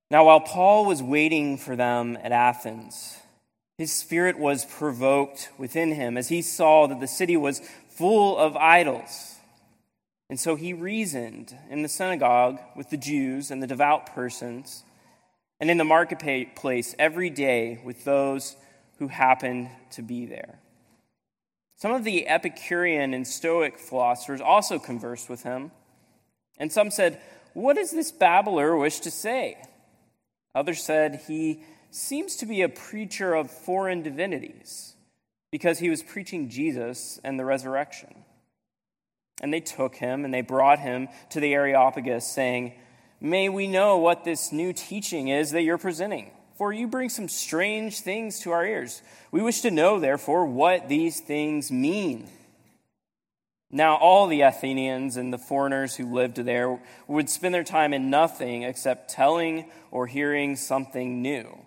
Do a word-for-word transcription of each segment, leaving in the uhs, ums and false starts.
Now, while Paul was waiting for them at Athens, his spirit was provoked within him as he saw that the city was full of idols. And so he reasoned in the synagogue with the Jews and the devout persons, and in the marketplace every day with those who happened to be there. Some of the Epicurean and Stoic philosophers also conversed with him, and some said, "What does this babbler wish to say?" Others said, "He seems to be a preacher of foreign divinities, because he was preaching Jesus and the resurrection." And they took him and they brought him to the Areopagus, saying, "May we know what this new teaching is that you're presenting? For you bring some strange things to our ears. We wish to know, therefore, what these things mean." Now all the Athenians and the foreigners who lived there would spend their time in nothing except telling or hearing something new.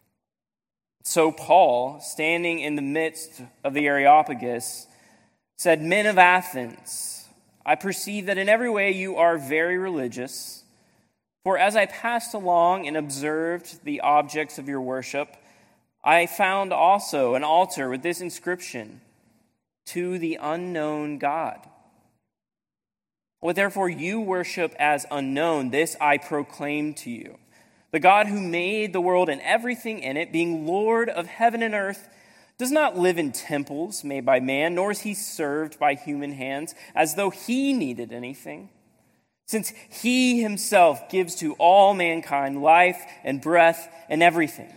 So Paul, standing in the midst of the Areopagus, said, "Men of Athens, I perceive that in every way you are very religious. For as I passed along and observed the objects of your worship, I found also an altar with this inscription, 'To the unknown God.' What therefore you worship as unknown, this I proclaim to you. The God who made the world and everything in it, being Lord of heaven and earth, does not live in temples made by man, nor is he served by human hands as though he needed anything, since he himself gives to all mankind life and breath and everything.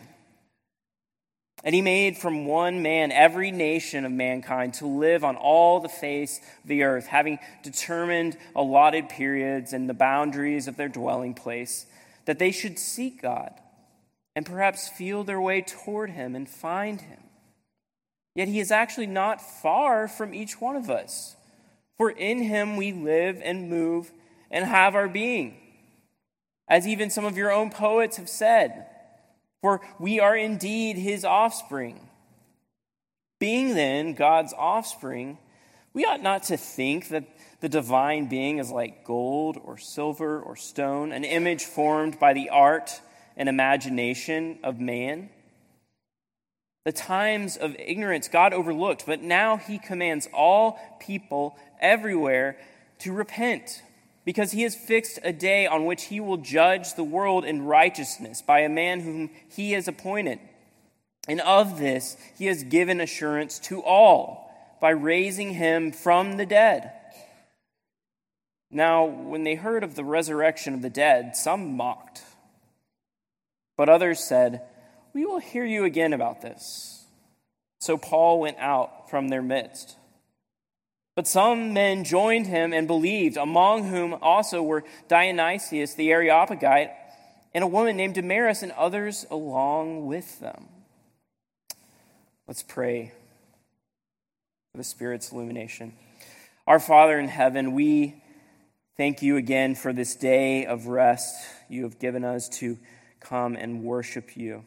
And he made from one man every nation of mankind to live on all the face of the earth, having determined allotted periods and the boundaries of their dwelling place, that they should seek God and perhaps feel their way toward him and find him. Yet he is actually not far from each one of us, for in him we live and move and have our being. As even some of your own poets have said, for we are indeed his offspring. Being then God's offspring, we ought not to think that the divine being is like gold or silver or stone, an image formed by the art and imagination of man. The times of ignorance God overlooked, but now he commands all people everywhere to repent, because he has fixed a day on which he will judge the world in righteousness by a man whom he has appointed. And of this he has given assurance to all by raising him from the dead." Now, when they heard of the resurrection of the dead, some mocked. But others said, "We will hear you again about this." So Paul went out from their midst. But some men joined him and believed, among whom also were Dionysius the Areopagite and a woman named Damaris, and others along with them. Let's pray for the Spirit's illumination. Our Father in heaven, we thank you again for this day of rest you have given us to come and worship you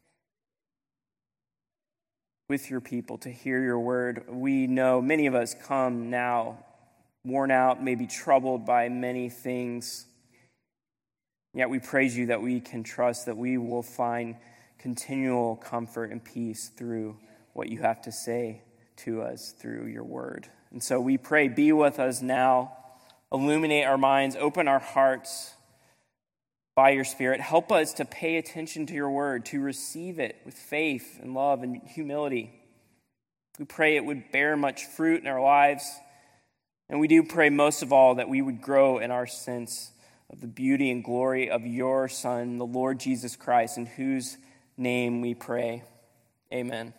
with your people, to hear your word. We know many of us come now worn out, maybe troubled by many things. Yet we praise you that we can trust that we will find continual comfort and peace through what you have to say to us through your word. And so we pray, be with us now, illuminate our minds, open our hearts by your Spirit. Help us to pay attention to your word, to receive it with faith and love and humility. We pray it would bear much fruit in our lives. And we do pray most of all that we would grow in our sense of the beauty and glory of your Son, the Lord Jesus Christ, in whose name we pray. Amen.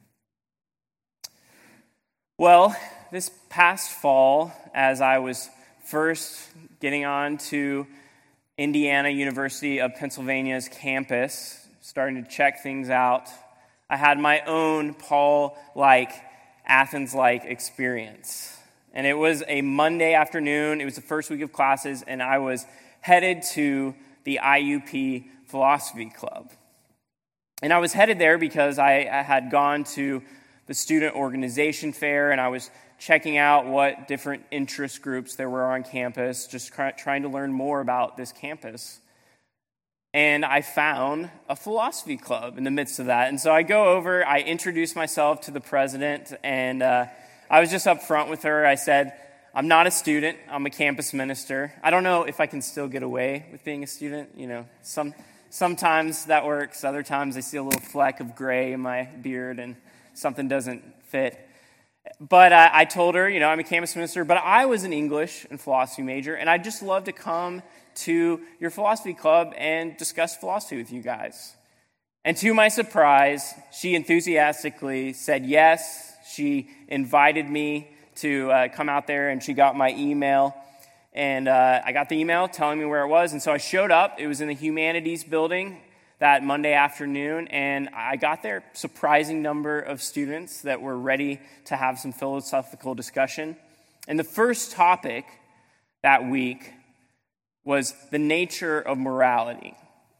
Well, this past fall, as I was first getting on to Indiana University of Pennsylvania's campus, starting to check things out, I had my own Paul-like, Athens-like experience. And it was a Monday afternoon. It was the first week of classes, and I was headed to the I U P Philosophy Club. And I was headed there because I, I had gone to the student organization fair, and I was checking out what different interest groups there were on campus, just trying to learn more about this campus. and I found a philosophy club in the midst of that. And so I go over, I introduce myself to the president, and uh, I was just up front with her. I said, I'm not a student, I'm a campus minister. I don't know if I can still get away with being a student. You know, some sometimes that works, other times I see a little fleck of gray in my beard and something doesn't fit. But uh, I told her, you know, I'm a campus minister, but I was an English and philosophy major, and I'd just love to come to your philosophy club and discuss philosophy with you guys. And to my surprise, she enthusiastically said yes. She invited me to uh, come out there, and she got my email. And uh, I got the email telling me where it was, and so I showed up. It was in the humanities building that Monday afternoon, and I got there, surprising number of students that were ready to have some philosophical discussion. And the first topic that week was the nature of morality.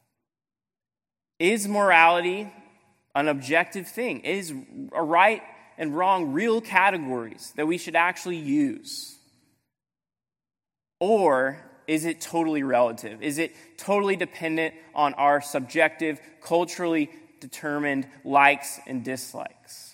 Is morality an objective thing? Is a right and wrong real categories that we should actually use? Or is it totally relative? Is it totally dependent on our subjective, culturally determined likes and dislikes?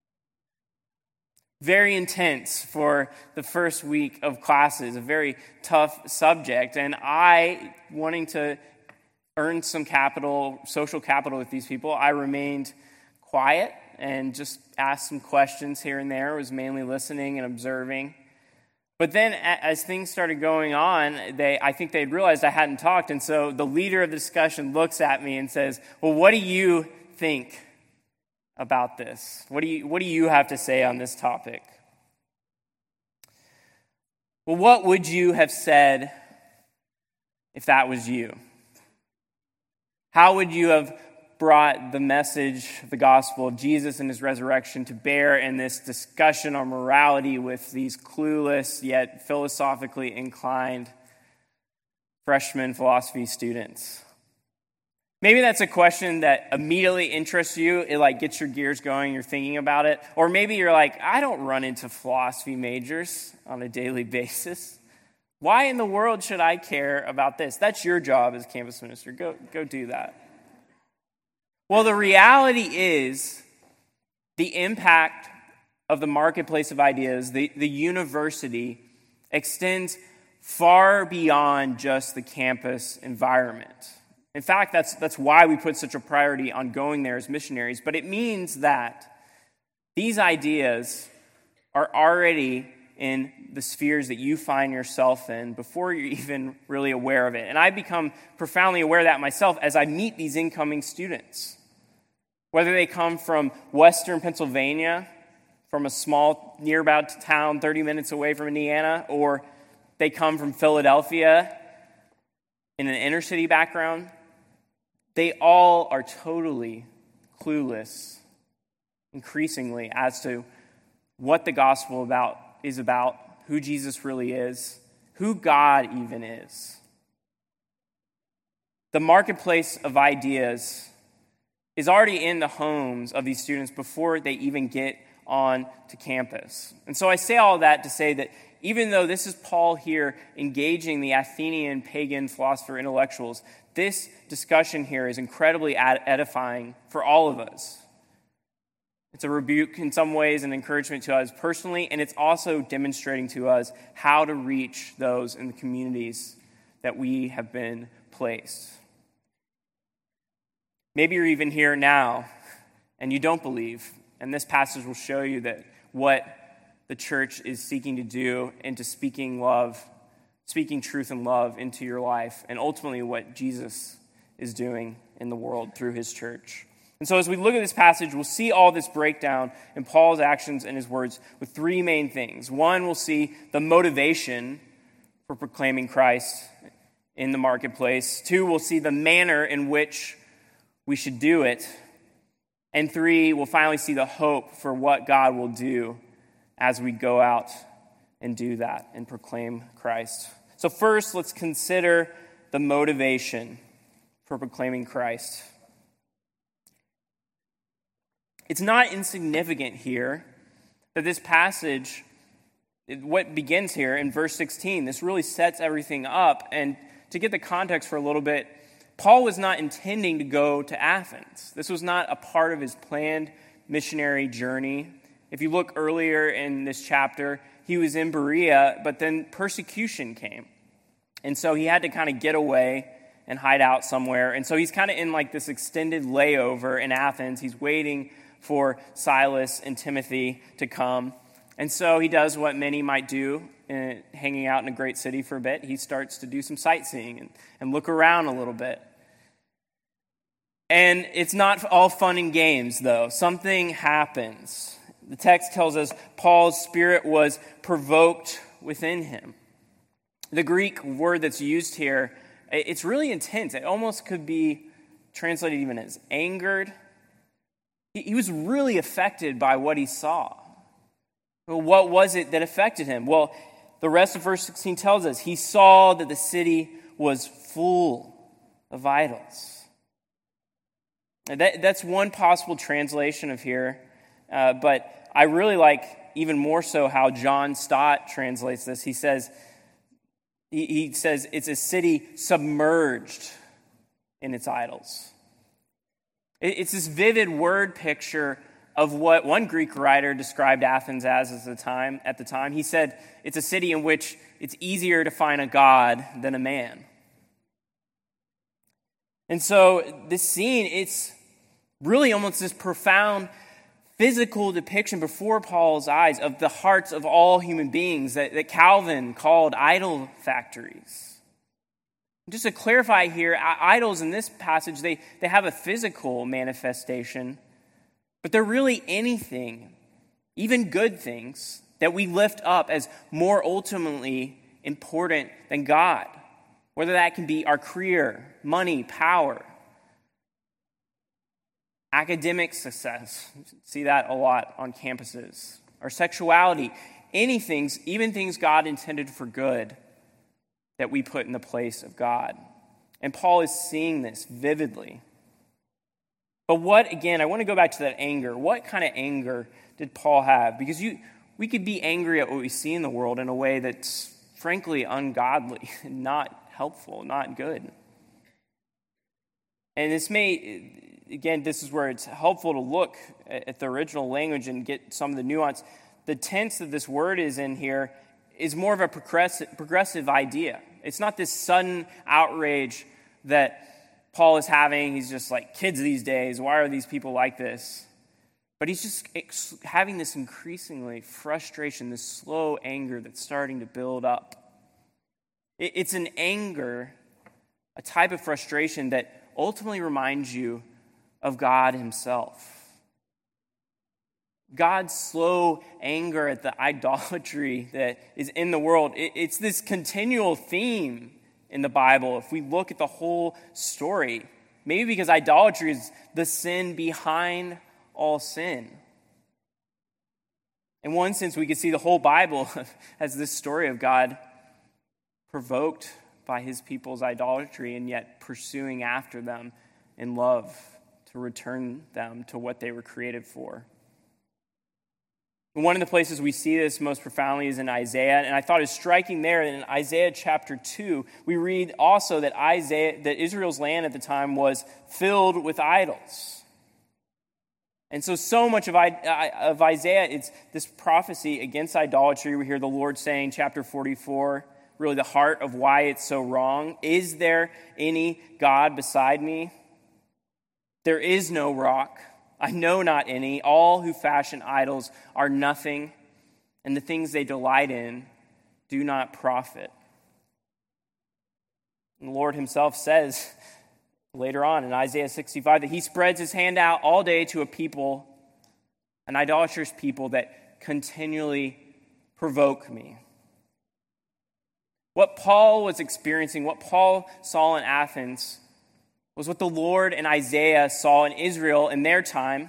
Very intense for the first week of classes, a very tough subject. And I, wanting to earn some capital, social capital with these people, I remained quiet and just asked some questions here and there. I was mainly listening and observing. But then as things started going on, they I think they'd realized I hadn't talked. And so the leader of the discussion looks at me and says, well, what do you think about this? What do you, what do you have to say on this topic? Well, what would you have said if that was you? How would you have brought the message, the gospel of Jesus and his resurrection to bear in this discussion on morality with these clueless yet philosophically inclined freshman philosophy students? Maybe that's a question that immediately interests you. It like gets your gears going, you're thinking about it. Or maybe you're like, I don't run into philosophy majors on a daily basis. Why in the world should I care about this? That's your job as campus minister. Go, go do that. Well, the reality is the impact of the marketplace of ideas, the, the university, extends far beyond just the campus environment. In fact, that's, that's why we put such a priority on going there as missionaries. But it means that these ideas are already in the spheres that you find yourself in before you're even really aware of it. And I become profoundly aware of that myself as I meet these incoming students. Whether they come from Western Pennsylvania, from a small nearby town thirty minutes away from Indiana, or they come from Philadelphia in an inner city background, they all are totally clueless, increasingly, as to what the gospel about is about, who Jesus really is, who God even is. The marketplace of ideas is already in the homes of these students before they even get on to campus. And so I say all that to say that even though this is Paul here engaging the Athenian pagan philosopher intellectuals, this discussion here is incredibly edifying for all of us. It's a rebuke in some ways, an encouragement to us personally, and it's also demonstrating to us how to reach those in the communities that we have been placed. Maybe you're even here now and you don't believe, and this passage will show you that what the church is seeking to do into speaking love, speaking truth and love into your life, and ultimately what Jesus is doing in the world through his church. And so as we look at this passage, we'll see all this breakdown in Paul's actions and his words with three main things. One, we'll see the motivation for proclaiming Christ in the marketplace. Two, we'll see the manner in which we should do it. And three, we'll finally see the hope for what God will do as we go out and do that and proclaim Christ. So first, let's consider the motivation for proclaiming Christ. It's not insignificant here that this passage, what begins here in verse sixteen, this really sets everything up. And to get the context for a little bit, Paul was not intending to go to Athens. This was not a part of his planned missionary journey. If you look earlier in this chapter, he was in Berea, but then persecution came. And so he had to kind of get away and hide out somewhere. And so he's kind of in like this extended layover in Athens. He's waiting for Silas and Timothy to come. And so he does what many might do, uh, hanging out in a great city for a bit. He starts to do some sightseeing and, and look around a little bit. And it's not all fun and games, though. Something happens. The text tells us Paul's spirit was provoked within him. The Greek word that's used here, it's really intense. It almost could be translated even as angered. He was really affected by what he saw. Well, what was it that affected him? Well, the rest of verse sixteen tells us he saw that the city was full of idols. That, that's one possible translation of here, uh, but I really like even more so how John Stott translates this. He says, he, he says it's a city submerged in its idols. It, it's this vivid word picture of what one Greek writer described Athens as at the time. At the time, he said it's a city in which it's easier to find a god than a man. And so this scene, it's really almost this profound physical depiction before Paul's eyes of the hearts of all human beings that, that Calvin called idol factories. Just to clarify here, idols in this passage, they, they have a physical manifestation, but they're really anything, even good things, that we lift up as more ultimately important than God. Whether that can be our career, money, power, academic success. See that a lot on campuses. Our sexuality, anything, even things God intended for good that we put in the place of God. And Paul is seeing this vividly. But what, again, I want to go back to that anger. What kind of anger did Paul have? Because you, we could be angry at what we see in the world in a way that's frankly ungodly, not helpful, not good. And this may, again, this is where it's helpful to look at the original language and get some of the nuance. The tense that this word is in here is more of a progressive, progressive idea. It's not this sudden outrage that Paul is having. He's just like, kids these days, why are these people like this? But he's just ex- having this increasingly frustration, this slow anger that's starting to build up. It, it's an anger, a type of frustration that ultimately reminds you of God himself. God's slow anger at the idolatry that is in the world. It, it's this continual theme in the Bible. If we look at the whole story, maybe because idolatry is the sin behind all sin. In one sense, we could see the whole Bible as this story of God provoked by his people's idolatry and yet pursuing after them in love to return them to what they were created for. And one of the places we see this most profoundly is in Isaiah, and I thought it was striking there in Isaiah chapter two, we read also that Isaiah, that Israel's land at the time was filled with idols. And so, so much of, of Isaiah, it's this prophecy against idolatry. We hear the Lord saying, chapter forty-four, really the heart of why it's so wrong. Is there any God beside me? There is no rock. I know not any. All who fashion idols are nothing, and the things they delight in do not profit. And the Lord himself says later on in Isaiah sixty-five that he spreads his hand out all day to a people, an idolatrous people that continually provoke me. What Paul was experiencing, what Paul saw in Athens, was what the Lord and Isaiah saw in Israel in their time.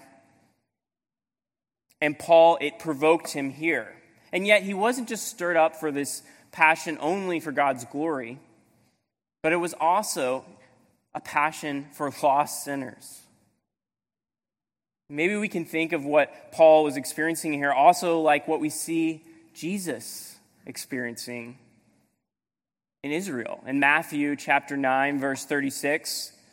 And Paul, it provoked him here. And yet he wasn't just stirred up for this passion only for God's glory, but it was also a passion for lost sinners. Maybe we can think of what Paul was experiencing here also like what we see Jesus experiencing in Israel. In Matthew chapter nine, verse thirty-six,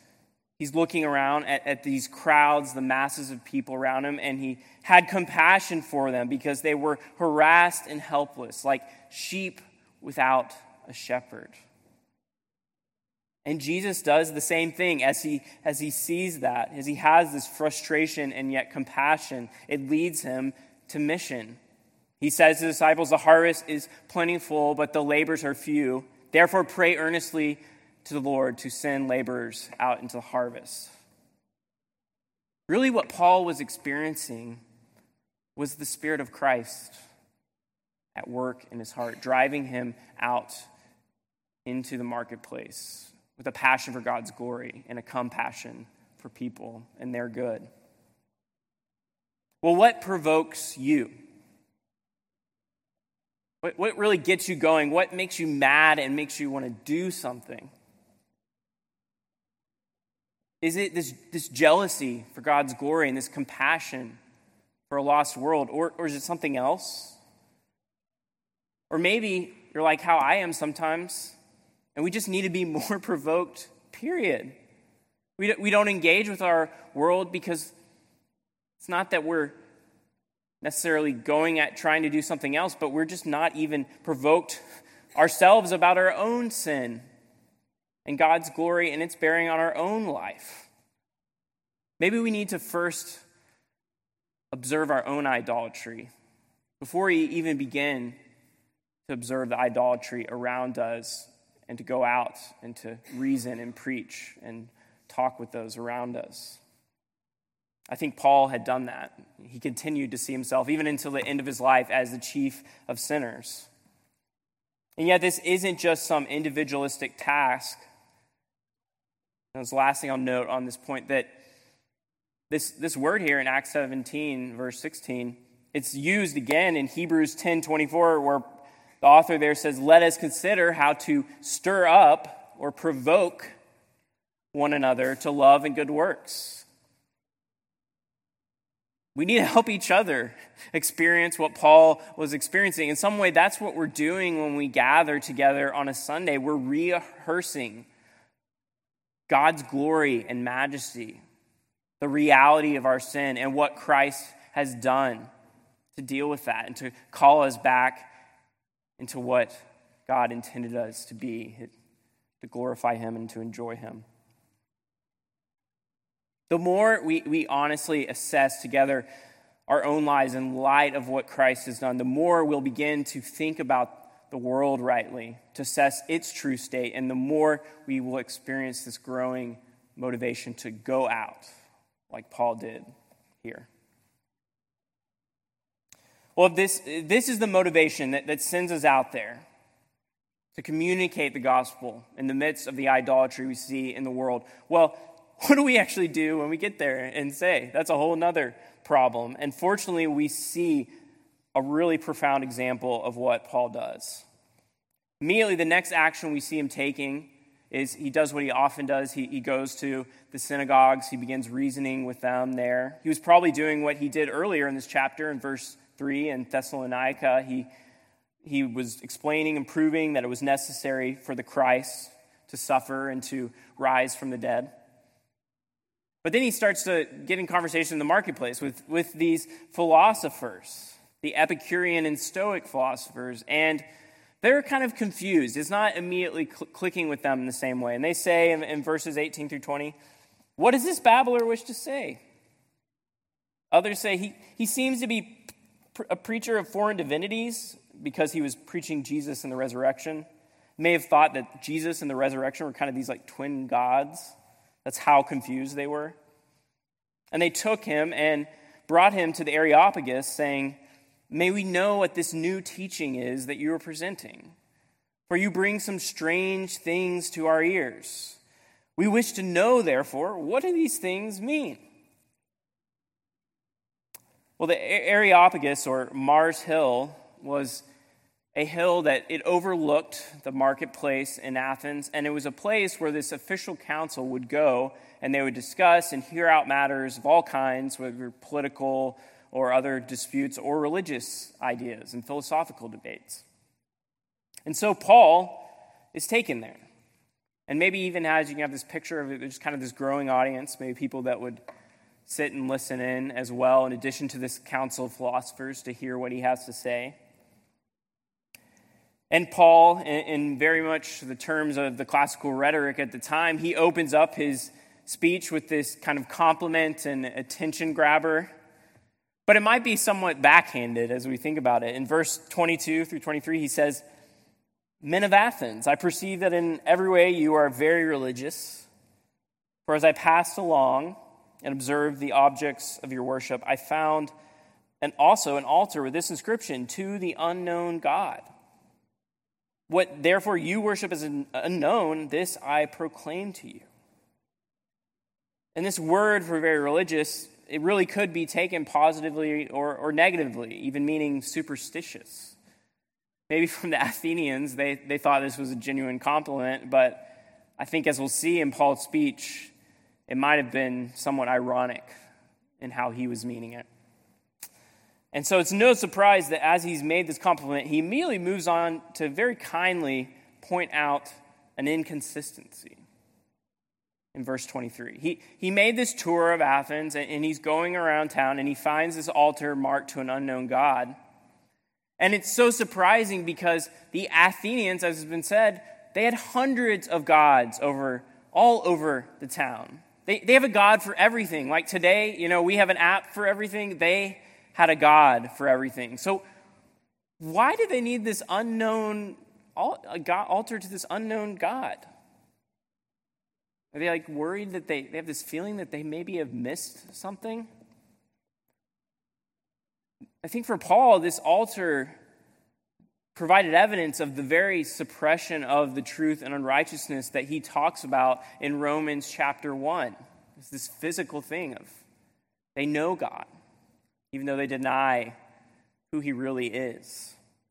He's looking around at, at these crowds, the masses of people around him, and he had compassion for them because they were harassed and helpless, like sheep without a shepherd. And Jesus does the same thing as he, as he sees that, as he has this frustration and yet compassion. It leads him to mission. He says to the disciples, "The harvest is plentiful, but the labors are few. Therefore pray earnestly to the Lord to send laborers out into the harvest." Really what Paul was experiencing was the Spirit of Christ at work in his heart, driving him out into the marketplace with a passion for God's glory and a compassion for people and their good. Well, what provokes you? What, what really gets you going? What makes you mad and makes you want to do something? Is it this, this jealousy for God's glory and this compassion for a lost world? Or, or is it something else? Or maybe you're like how I am sometimes, and we just need to be more provoked, period. We don't, we don't engage with our world because it's not that we're necessarily going at trying to do something else, but we're just not even provoked ourselves about our own sin and God's glory and its bearing on our own life. Maybe we need to first observe our own idolatry before we even begin to observe the idolatry around us and to go out and to reason and preach and talk with those around us. I think Paul had done that. He continued to see himself, even until the end of his life, as the chief of sinners. And yet this isn't just some individualistic task. And it's the last thing I'll note on this point, that this, this word here in Acts seventeen, verse sixteen, it's used again in Hebrews ten twenty-four, where the author there says, "Let us consider how to stir up or provoke one another to love and good works." We need to help each other experience what Paul was experiencing. In some way, that's what we're doing when we gather together on a Sunday. We're rehearsing God's glory and majesty, the reality of our sin, and what Christ has done to deal with that and to call us back into what God intended us to be, to glorify him and to enjoy him. The more we, we honestly assess together our own lives in light of what Christ has done, the more we'll begin to think about the world rightly, to assess its true state, and the more we will experience this growing motivation to go out, like Paul did here. Well, this, this is the motivation that, that sends us out there to communicate the gospel in the midst of the idolatry we see in the world. Well, what do we actually do when we get there and say? That's a whole nother problem. And fortunately, we see a really profound example of what Paul does. Immediately, the next action we see him taking is he does what he often does. He, he goes to the synagogues. He begins reasoning with them there. He was probably doing what he did earlier in this chapter in verse three in Thessalonica. He, he was explaining and proving that it was necessary for the Christ to suffer and to rise from the dead. But then he starts to get in conversation in the marketplace with, with these philosophers, the Epicurean and Stoic philosophers, and they're kind of confused. It's not immediately cl- clicking with them in the same way. And they say in, in verses eighteen through twenty, "What does this babbler wish to say?" Others say he, he seems to be pr- a preacher of foreign divinities because he was preaching Jesus and the resurrection. May have thought that Jesus and the resurrection were kind of these like twin gods. That's how confused they were. And they took him and brought him to the Areopagus, saying, "May we know what this new teaching is that you are presenting? For you bring some strange things to our ears. We wish to know, therefore, what do these things mean?" Well, the Areopagus, or Mars Hill, was a hill that it overlooked the marketplace in Athens, and it was a place where this official council would go, and they would discuss and hear out matters of all kinds, whether political or other disputes or religious ideas and philosophical debates. And so Paul is taken there. And maybe even has, you can have this picture of it, there's kind of this growing audience, maybe people that would sit and listen in as well, in addition to this council of philosophers, to hear what he has to say. And Paul, in, in very much the terms of the classical rhetoric at the time, he opens up his speech with this kind of compliment and attention grabber. But it might be somewhat backhanded as we think about it. In verse twenty-two through twenty-three, he says, "Men of Athens, I perceive that in every way you are very religious. For as I passed along and observed the objects of your worship, I found and also an altar with this inscription, 'To the unknown God.' What therefore you worship as an unknown, this I proclaim to you." And this word for very religious, it really could be taken positively or, or negatively, even meaning superstitious. Maybe from the Athenians, they, they thought this was a genuine compliment, but I think as we'll see in Paul's speech, it might have been somewhat ironic in how he was meaning it. And so it's no surprise that as he's made this compliment, he immediately moves on to very kindly point out an inconsistency. In verse twenty-three, he, he made this tour of Athens, and, and he's going around town, and he finds this altar marked to an unknown God. And it's so surprising because the Athenians, as has been said, they had hundreds of gods over all over the town. They, they have a god for everything. Like today, you know, we have an app for everything. They had a god for everything. So why do they need this unknown altar to this unknown God? Are they like worried that they, they have this feeling that they maybe have missed something? I think for Paul, this altar provided evidence of the very suppression of the truth and unrighteousness that he talks about in Romans chapter one. It's this physical thing of they know God, even though they deny who he really is.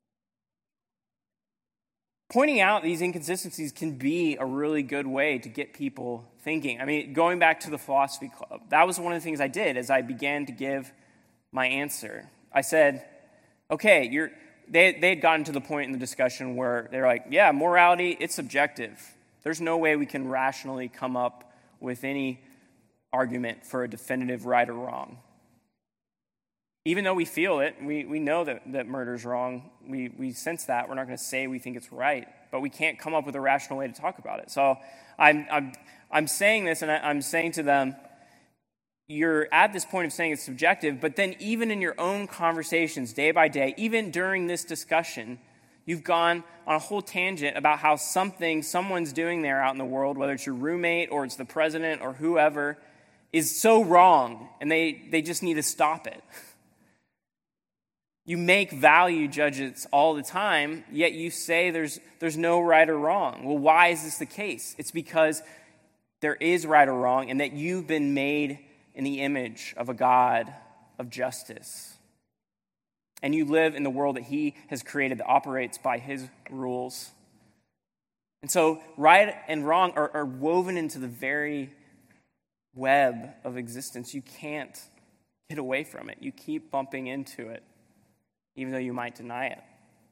Pointing out these inconsistencies can be a really good way to get people thinking. I mean, going back to the philosophy club, that was one of the things I did as I began to give my answer. I said, okay, you're, they, they had gotten to the point in the discussion where they're like, yeah, morality, it's subjective. There's no way we can rationally come up with any argument for a definitive right or wrong. Even though we feel it, we, we know that, that murder's wrong, we, we sense that, we're not going to say we think it's right, but we can't come up with a rational way to talk about it. So I'm I'm, I'm saying this, and I, I'm saying to them, you're at this point of saying it's subjective, but then even in your own conversations, day by day, even during this discussion, you've gone on a whole tangent about how something someone's doing there out in the world, whether it's your roommate or it's the president or whoever, is so wrong, and they, they just need to stop it. You make value judgments all the time, yet you say there's there's no right or wrong. Well, why is this the case? It's because there is right or wrong, and that you've been made in the image of a God of justice. And you live in the world that he has created that operates by his rules. And so right and wrong are, are woven into the very web of existence. You can't get away from it. You keep bumping into it, even though you might deny it.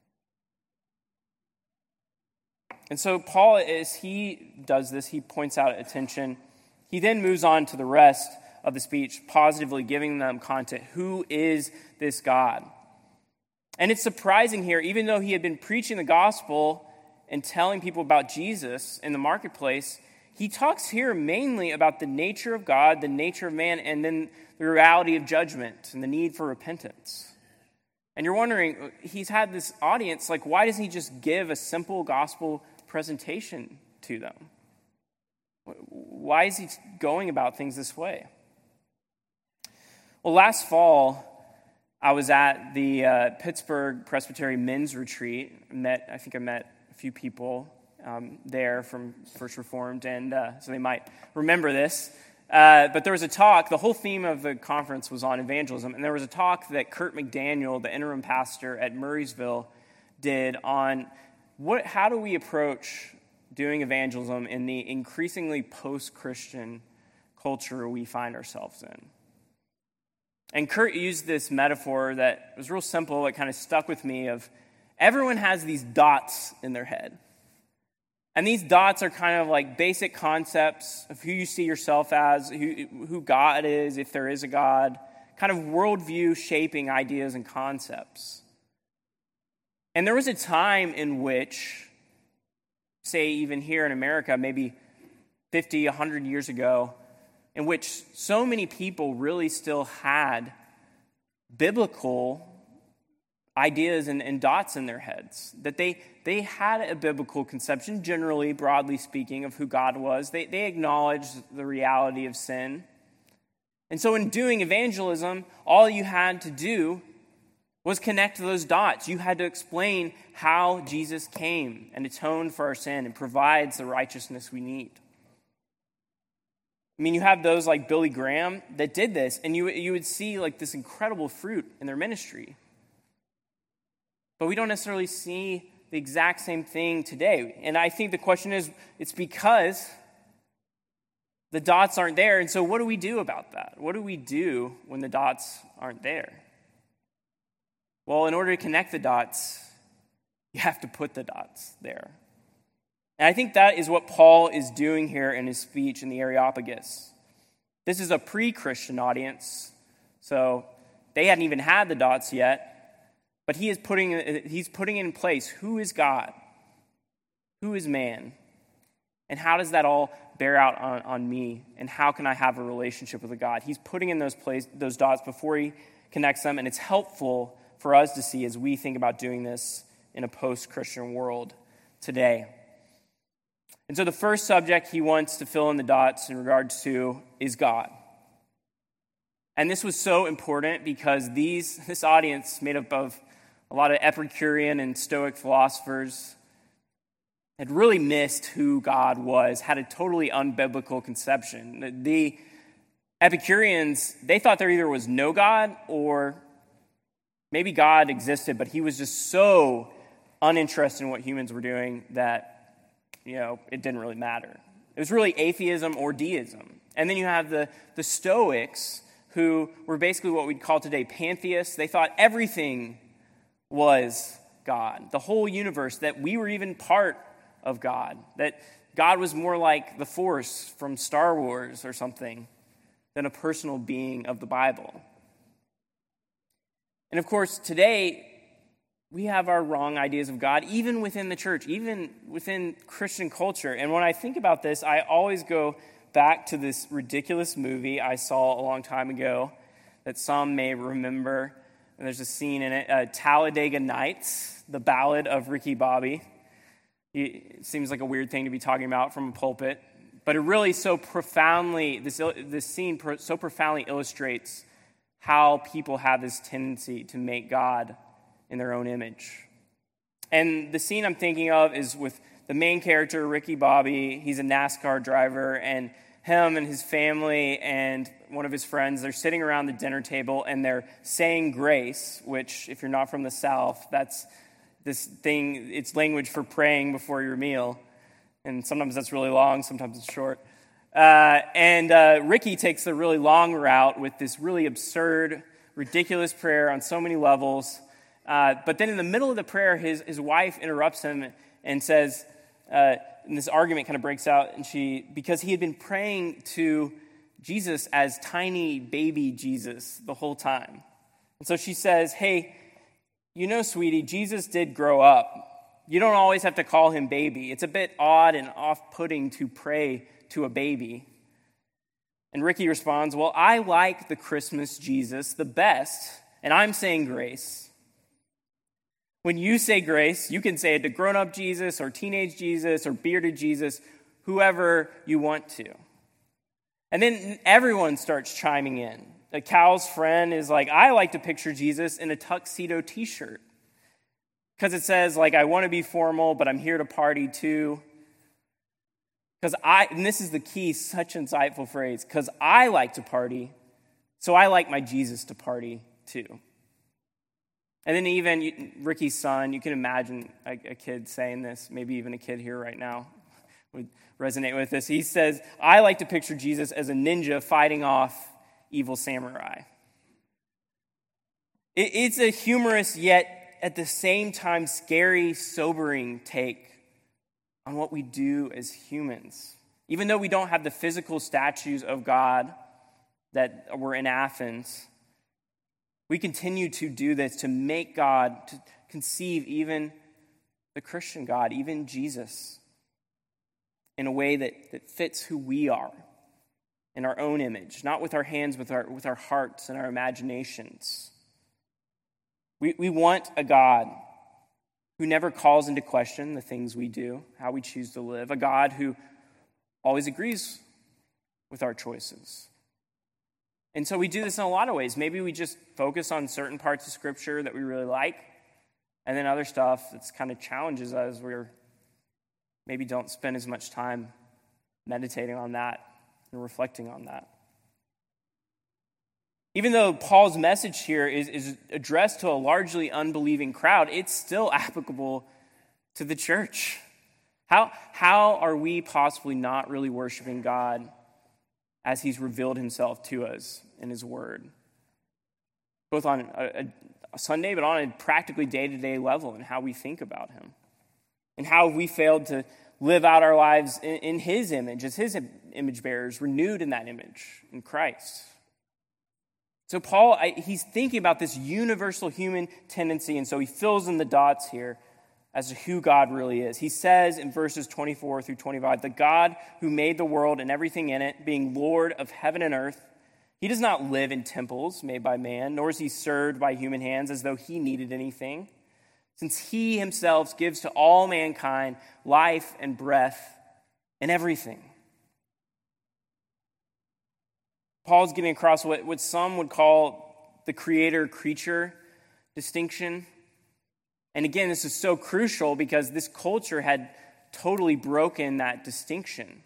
And so Paul, as he does this, he points out attention. He then moves on to the rest of the speech, positively giving them content. Who is this God? And it's surprising here, even though he had been preaching the gospel and telling people about Jesus in the marketplace, he talks here mainly about the nature of God, the nature of man, and then the reality of judgment and the need for repentance. And you're wondering, he's had this audience, like, why doesn't he just give a simple gospel presentation to them? Why is he going about things this way? Well, last fall, I was at the uh, Pittsburgh Presbyterian Men's Retreat. Met, I think I met a few people um, there from First Reformed, and uh, so they might remember this. Uh, but there was a talk, the whole theme of the conference was on evangelism, and there was a talk that Kurt McDaniel, the interim pastor at Murraysville, did on what, how do we approach doing evangelism in the increasingly post-Christian culture we find ourselves in. And Kurt used this metaphor that was real simple, it kind of stuck with me, of everyone has these dots in their head. And these dots are kind of like basic concepts of who you see yourself as, who, who God is, if there is a God, kind of worldview shaping ideas and concepts. And there was a time in which, say even here in America, maybe fifty, one hundred years ago, in which so many people really still had biblical ideas and, and dots in their heads, that they they had a biblical conception, generally, broadly speaking, of who God was. They, they acknowledged the reality of sin. And so in doing evangelism, all you had to do was connect those dots. You had to explain how Jesus came and atoned for our sin and provides the righteousness we need. I mean, you have those like Billy Graham that did this, and you, you would see like this incredible fruit in their ministry. But we don't necessarily see the exact same thing today. And I think the question is, it's because the dots aren't there. And so what do we do about that? What do we do when the dots aren't there? Well, in order to connect the dots, you have to put the dots there. And I think that is what Paul is doing here in his speech in the Areopagus. This is a pre-Christian audience, so they hadn't even had the dots yet. But he is putting, he's putting in place who is God, who is man, and how does that all bear out on, on me, and how can I have a relationship with a God? He's putting in those place, those dots before he connects them, and it's helpful for us to see as we think about doing this in a post-Christian world today. And so the first subject he wants to fill in the dots in regards to is God. And this was so important because these this audience made up of a lot of Epicurean and Stoic philosophers had really missed who God was, had a totally unbiblical conception. The Epicureans, they thought there either was no God or maybe God existed, but he was just so uninterested in what humans were doing that, you know, it didn't really matter. It was really atheism or deism. And then you have the, the Stoics, who were basically what we'd call today pantheists. They thought everything was God, the whole universe, that we were even part of God, that God was more like the Force from Star Wars or something than a personal being of the Bible. And of course, today, we have our wrong ideas of God, even within the church, even within Christian culture. And when I think about this, I always go back to this ridiculous movie I saw a long time ago that some may remember. And there's a scene in it, uh, Talladega Nights, the Ballad of Ricky Bobby. It seems like a weird thing to be talking about from a pulpit, but it really so profoundly, this, this scene so profoundly illustrates how people have this tendency to make God in their own image. And the scene I'm thinking of is with the main character, Ricky Bobby. He's a NASCAR driver, and him and his family and one of his friends, they're sitting around the dinner table and they're saying grace, which, if you're not from the South, that's this thing, it's language for praying before your meal. And sometimes that's really long, sometimes it's short. Uh, and uh, Ricky takes the really long route with this really absurd, ridiculous prayer on so many levels. Uh, but then in the middle of the prayer, his, his wife interrupts him and says, uh, and this argument kind of breaks out, and she, because he had been praying to Jesus as tiny baby Jesus the whole time. And so she says, hey, you know, sweetie, Jesus did grow up. You don't always have to call him baby. It's a bit odd and off-putting to pray to a baby. And Ricky responds, well, I like the Christmas Jesus the best, and I'm saying grace. When you say grace, you can say it to grown-up Jesus or teenage Jesus or bearded Jesus, whoever you want to. And then everyone starts chiming in. Like Cal's friend is like, I like to picture Jesus in a tuxedo t-shirt. Because it says, like, I want to be formal, but I'm here to party too. Because I, and this is the key, such insightful phrase, because I like to party, so I like my Jesus to party too. And then even Ricky's son, you can imagine a, a kid saying this, maybe even a kid here right now would resonate with this. He says, I like to picture Jesus as a ninja fighting off evil samurai. It, it's a humorous yet at the same time scary, sobering take on what we do as humans. Even though we don't have the physical statues of God that were in Athens, we continue to do this to make God, to conceive even the Christian God, even Jesus, in a way that, that fits who we are, in our own image, not with our hands, with our, with our hearts and our imaginations. We, we want a God who never calls into question the things we do, how we choose to live, a God who always agrees with our choices. And so we do this in a lot of ways. Maybe we just focus on certain parts of Scripture that we really like, and then other stuff that's kind of challenges us. We're maybe don't spend as much time meditating on that and reflecting on that. Even though Paul's message here is, is addressed to a largely unbelieving crowd, it's still applicable to the church. How, how are we possibly not really worshiping God as he's revealed himself to us in his word? Both on a, a Sunday, but on a practically day-to-day level in how we think about him. And how have we failed to live out our lives in, in his image, as his image bearers, renewed in that image in Christ. So Paul, I, he's thinking about this universal human tendency, and so he fills in the dots here as to who God really is. He says in verses twenty-four through twenty-five, the God who made the world and everything in it, being Lord of heaven and earth, he does not live in temples made by man, nor is he served by human hands as though he needed anything, since he himself gives to all mankind life and breath and everything. Paul's getting across what, what some would call the creator-creature distinction. And again, this is so crucial because this culture had totally broken that distinction.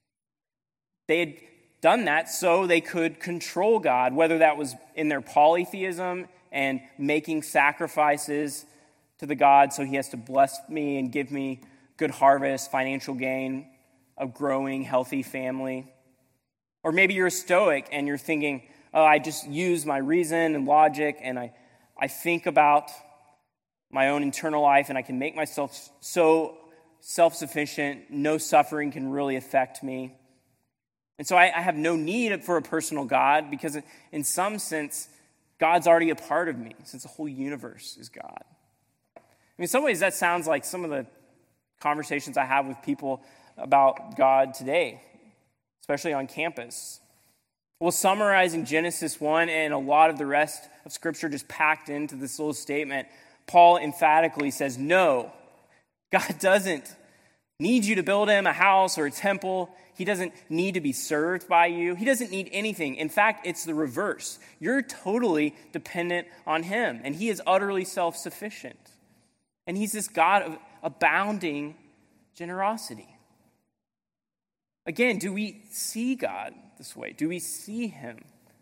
They had done that so they could control God, whether that was in their polytheism and making sacrifices to the God so he has to bless me and give me good harvest, financial gain, a growing, healthy family. Or maybe you're a Stoic and you're thinking, oh, I just use my reason and logic and I, I think about my own internal life and I can make myself so self-sufficient, no suffering can really affect me. And so I, I have no need for a personal God because in some sense, God's already a part of me since the whole universe is God. I mean, in some ways that sounds like some of the conversations I have with people about God today, especially on campus. Well, summarizing Genesis one and a lot of the rest of Scripture just packed into this little statement, Paul emphatically says, no, God doesn't need you to build him a house or a temple. He doesn't need to be served by you. He doesn't need anything. In fact, it's the reverse. You're totally dependent on him, and he is utterly self-sufficient. And he's this God of abounding generosity. Again, do we see God this way? Do we see him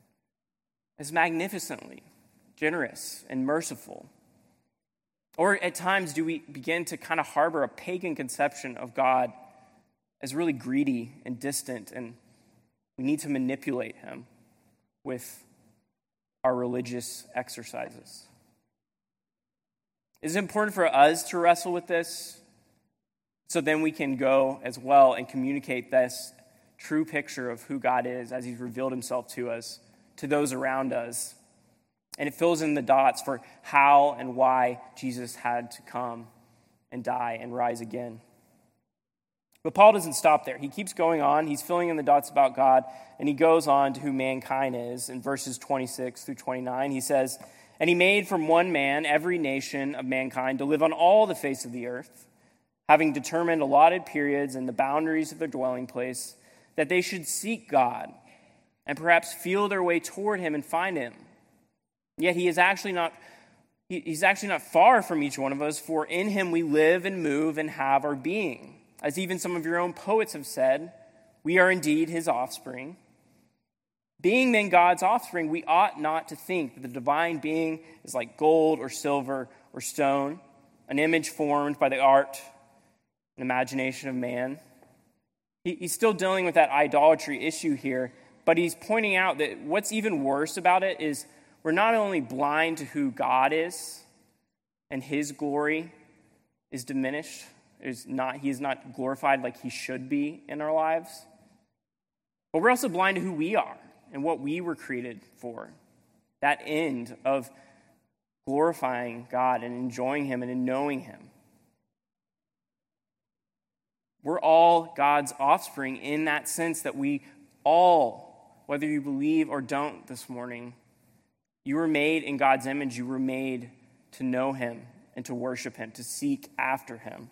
as magnificently generous and merciful? Or at times do we begin to kind of harbor a pagan conception of God as really greedy and distant, and we need to manipulate him with our religious exercises? Is it important for us to wrestle with this so then we can go as well and communicate this true picture of who God is as he's revealed himself to us, to those around us? And it fills in the dots for how and why Jesus had to come and die and rise again. But Paul doesn't stop there. He keeps going on. He's filling in the dots about God, and he goes on to who mankind is. In verses twenty-six through twenty-nine, he says, and he made from one man every nation of mankind to live on all the face of the earth, having determined allotted periods and the boundaries of their dwelling place, that they should seek God and perhaps feel their way toward him and find him. Yet he is actually not he, he's actually not far from each one of us, for in him we live and move and have our being. As even some of your own poets have said, we are indeed his offspring. Being then God's offspring, we ought not to think that the divine being is like gold or silver or stone, an image formed by the art and imagination of man. He, he's still dealing with that idolatry issue here, but he's pointing out that what's even worse about it is we're not only blind to who God is and his glory is diminished, Is not, he is not glorified like he should be in our lives. But we're also blind to who we are and what we were created for. That end of glorifying God and enjoying him and in knowing him. We're all God's offspring in that sense that we all, whether you believe or don't this morning, you were made in God's image. You were made to know him and to worship him, to seek after him.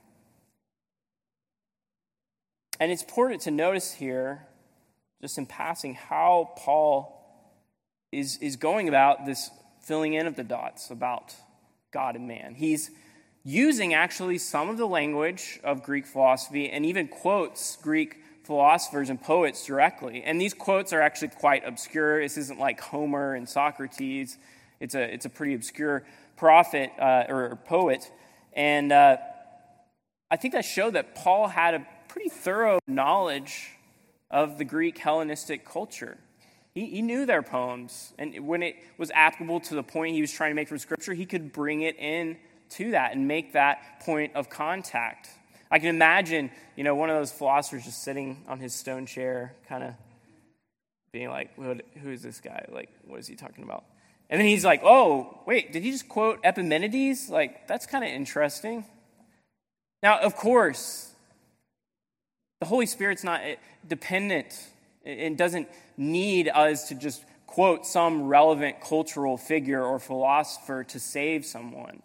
And it's important to notice here, just in passing, how Paul is, is going about this filling in of the dots about God and man. He's using actually some of the language of Greek philosophy and even quotes Greek philosophers and poets directly. And these quotes are actually quite obscure. This isn't like Homer and Socrates. It's a, it's a pretty obscure prophet uh, or poet. And uh, I think that showed that Paul had a pretty thorough knowledge of the Greek Hellenistic culture. He, he knew their poems, and when it was applicable to the point he was trying to make from Scripture, he could bring it in to that and make that point of contact. I can imagine, you know, one of those philosophers just sitting on his stone chair, kind of being like, who is this guy? Like, what is he talking about? And then he's like, oh, wait, did he just quote Epimenides? Like, that's kind of interesting. Now, of course, the Holy Spirit's not dependent. It doesn't need us to just quote some relevant cultural figure or philosopher to save someone.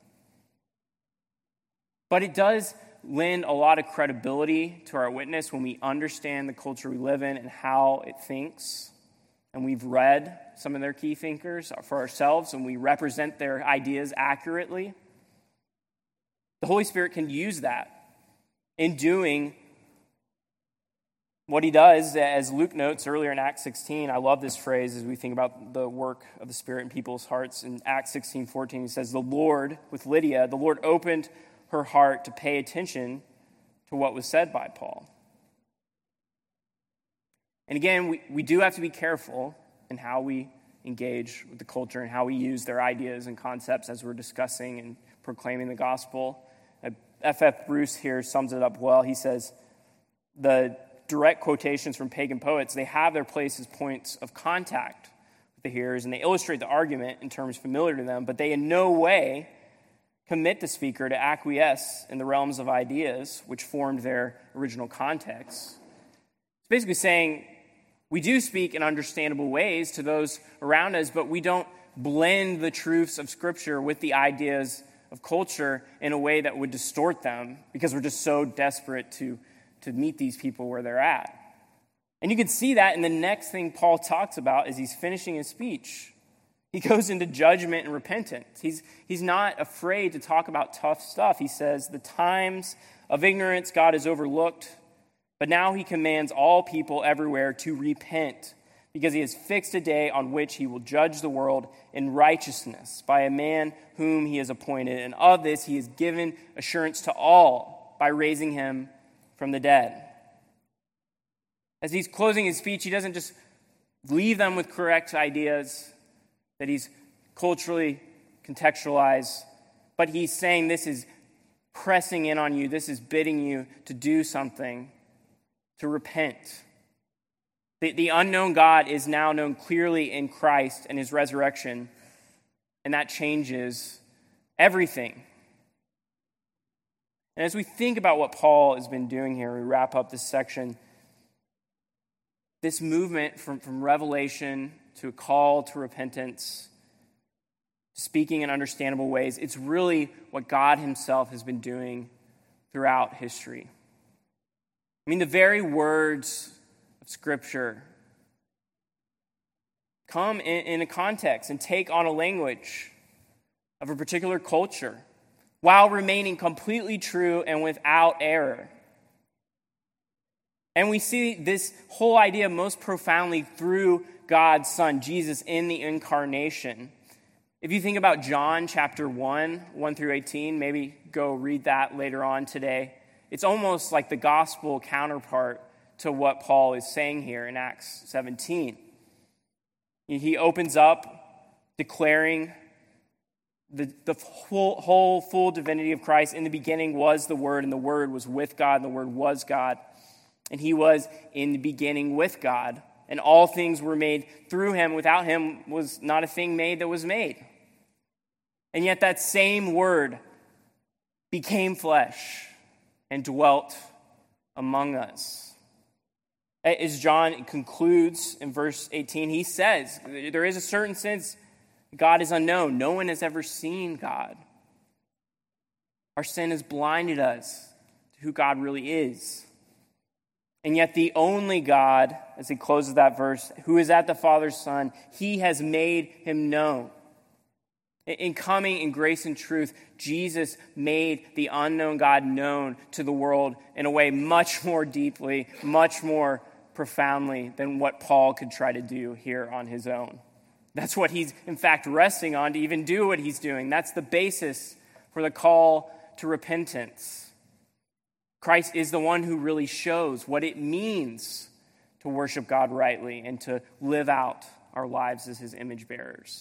But it does lend a lot of credibility to our witness when we understand the culture we live in and how it thinks. And we've read some of their key thinkers for ourselves, and we represent their ideas accurately. The Holy Spirit can use that in doing what he does, as Luke notes earlier in Acts sixteen. I love this phrase as we think about the work of the Spirit in people's hearts. In Acts sixteen fourteen, he says, the Lord, with Lydia, the Lord opened her heart to pay attention to what was said by Paul. And again, we, we do have to be careful in how we engage with the culture and how we use their ideas and concepts as we're discussing and proclaiming the gospel. F F Bruce here sums it up well. He says, the direct quotations from pagan poets, they have their place as points of contact with the hearers, and they illustrate the argument in terms familiar to them, but they in no way commit the speaker to acquiesce in the realms of ideas which formed their original context. It's basically saying we do speak in understandable ways to those around us, but we don't blend the truths of Scripture with the ideas of culture in a way that would distort them because we're just so desperate to, to meet these people where they're at. And you can see that in the next thing Paul talks about as he's finishing his speech. He goes into judgment and repentance. He's, he's not afraid to talk about tough stuff. He says, the times of ignorance God has overlooked, but now he commands all people everywhere to repent, because he has fixed a day on which he will judge the world in righteousness by a man whom he has appointed. And of this he has given assurance to all by raising him from the dead. As he's closing his speech, he doesn't just leave them with correct ideas that he's culturally contextualized, but he's saying this is pressing in on you. This is bidding you to do something, to repent. The, the unknown God is now known clearly in Christ and his resurrection, and that changes everything. And as we think about what Paul has been doing here, we wrap up this section. This movement from, from revelation to a call to repentance, speaking in understandable ways, it's really what God himself has been doing throughout history. I mean, the very words of Scripture come in, in a context and take on a language of a particular culture while remaining completely true and without error. And we see this whole idea most profoundly through God's Son, Jesus, in the incarnation. If you think about John chapter one, one through eighteen, maybe go read that later on today. It's almost like the gospel counterpart to what Paul is saying here in Acts seventeen. He opens up declaring The, the whole, whole full divinity of Christ. In the beginning was the Word, and the Word was with God, and the Word was God. And he was in the beginning with God. And all things were made through him. Without him was not a thing made that was made. And yet that same Word became flesh and dwelt among us. As John concludes in verse eighteen, he says, there is a certain sense God is unknown. No one has ever seen God. Our sin has blinded us to who God really is. And yet the only God, as he closes that verse, who is at the Father's Son, he has made him known. In coming in grace and truth, Jesus made the unknown God known to the world in a way much more deeply, much more profoundly than what Paul could try to do here on his own. That's what he's, in fact, resting on to even do what he's doing. That's the basis for the call to repentance. Christ is the one who really shows what it means to worship God rightly and to live out our lives as his image bearers.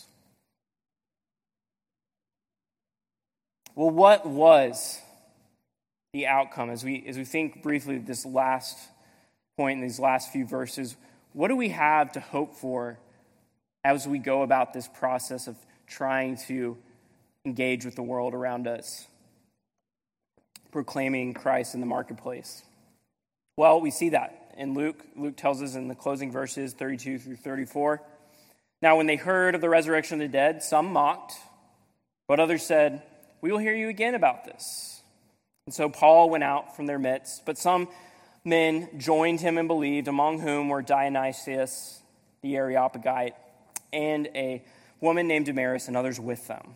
Well, what was the outcome? As we, as we think briefly of this last point in these last few verses, what do we have to hope for as we go about this process of trying to engage with the world around us, proclaiming Christ in the marketplace? Well, we see that in Luke. Luke tells us in the closing verses, thirty-two through thirty-four. Now, when they heard of the resurrection of the dead, some mocked, but others said, "We will hear you again about this." And so Paul went out from their midst, but some men joined him and believed, among whom were Dionysius the Areopagite, and a woman named Damaris, and others with them.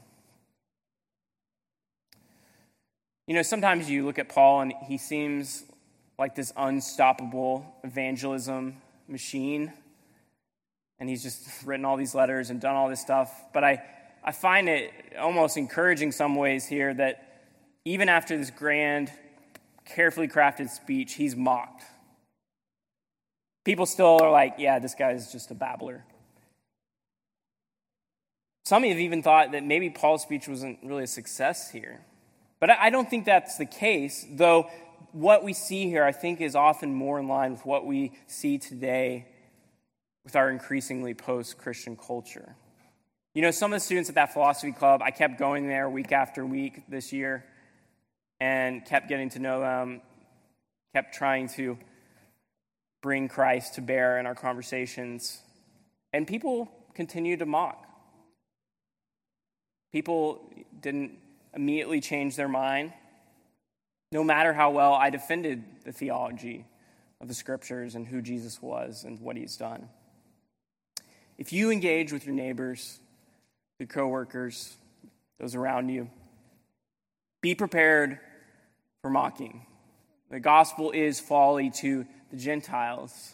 You know, sometimes you look at Paul and he seems like this unstoppable evangelism machine, and he's just written all these letters and done all this stuff. But I, I find it almost encouraging some ways here that even after this grand, carefully crafted speech, he's mocked. People still are like, yeah, this guy is just a babbler. Some have even thought that maybe Paul's speech wasn't really a success here. But I don't think that's the case, though what we see here, I think, is often more in line with what we see today with our increasingly post-Christian culture. You know, some of the students at that philosophy club, I kept going there week after week this year and kept getting to know them, kept trying to bring Christ to bear in our conversations. And people continued to mock. People didn't immediately change their mind, no matter how well I defended the theology of the scriptures and who Jesus was and what he's done. If you engage with your neighbors, your coworkers, those around you, be prepared for mocking. The gospel is folly to the Gentiles,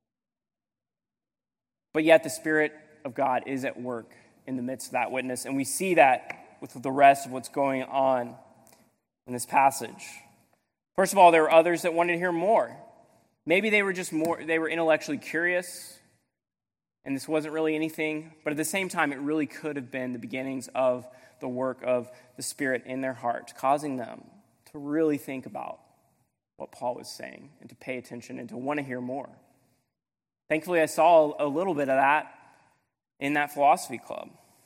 but yet the Spirit of God is at work in the midst of that witness, and we see that with the rest of what's going on in this passage. First of all, there were others that wanted to hear more. Maybe they were just more, they were intellectually curious, and this wasn't really anything, but at the same time, it really could have been the beginnings of the work of the Spirit in their heart, causing them to really think about what Paul was saying and to pay attention and to want to hear more. Thankfully, I saw a little bit of that in that philosophy club.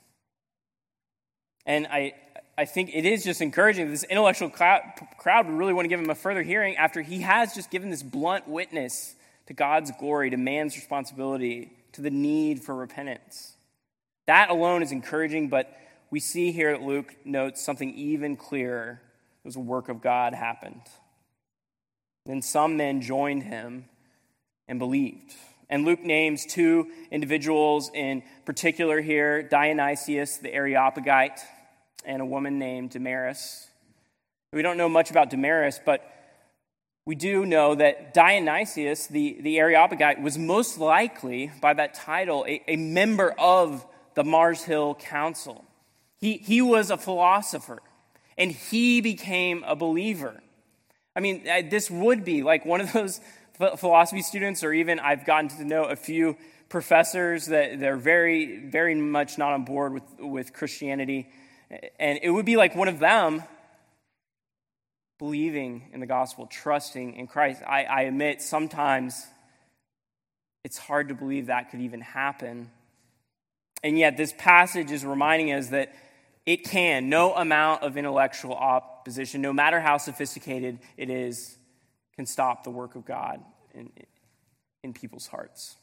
And I I think it is just encouraging that this intellectual crowd would really want to give him a further hearing after he has just given this blunt witness to God's glory, to man's responsibility, to the need for repentance. That alone is encouraging, but we see here that Luke notes something even clearer. It was a work of God happened. Then some men joined him and believed. And Luke names two individuals in particular here, Dionysius the Areopagite and a woman named Damaris. We don't know much about Damaris, but we do know that Dionysius the, the Areopagite was most likely, by that title, a, a member of the Mars Hill Council. He, he was a philosopher, and he became a believer. I mean, this would be like one of those philosophy students, or even I've gotten to know a few professors that they're very, very much not on board with, with Christianity, And it would be like one of them believing in the gospel, trusting in Christ. I, I admit sometimes it's hard to believe that could even happen. And yet this passage is reminding us that it can. No amount of intellectual opposition, no matter how sophisticated it is, can stop the work of God in, in people's hearts.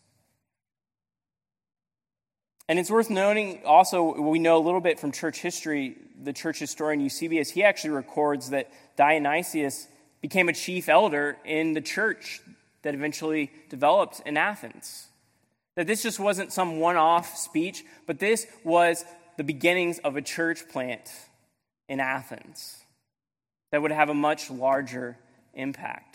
And it's worth noting also, we know a little bit from church history, the church historian Eusebius, he actually records that Dionysius became a chief elder in the church that eventually developed in Athens. That this just wasn't some one-off speech, but this was the beginnings of a church plant in Athens that would have a much larger impact.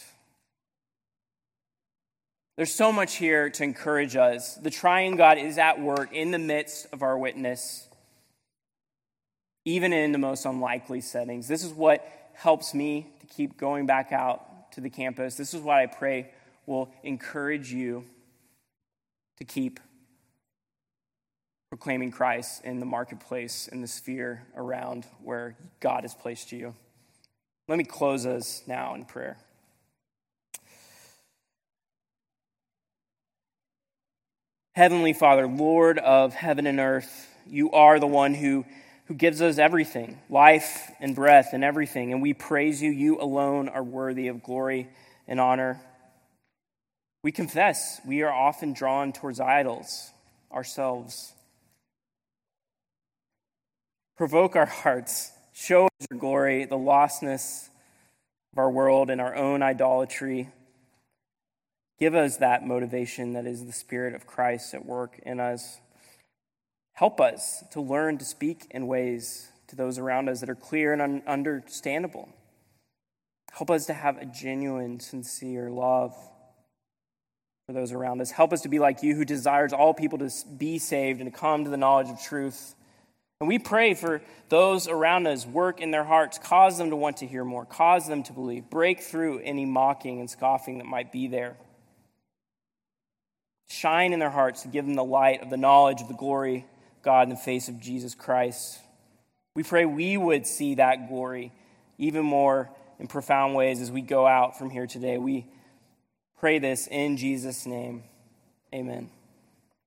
There's so much here to encourage us. The triune God is at work in the midst of our witness, even in the most unlikely settings. This is what helps me to keep going back out to the campus. This is what I pray will encourage you to keep proclaiming Christ in the marketplace, in the sphere around where God has placed you. Let me close us now in prayer. Heavenly Father, Lord of heaven and earth, you are the one who, who gives us everything, life and breath and everything, and we praise you. You alone are worthy of glory and honor. We confess we are often drawn towards idols ourselves. Provoke our hearts, show us your glory, the lostness of our world and our own idolatry. Give us that motivation that is the Spirit of Christ at work in us. Help us to learn to speak in ways to those around us that are clear and un- understandable. Help us to have a genuine, sincere love for those around us. Help us to be like you, who desires all people to be saved and to come to the knowledge of truth. And we pray for those around us, work in their hearts, cause them to want to hear more, cause them to believe, break through any mocking and scoffing that might be there. Shine in their hearts to give them the light of the knowledge of the glory of God in the face of Jesus Christ. We pray we would see that glory even more in profound ways as we go out from here today. We pray this in Jesus' name. Amen.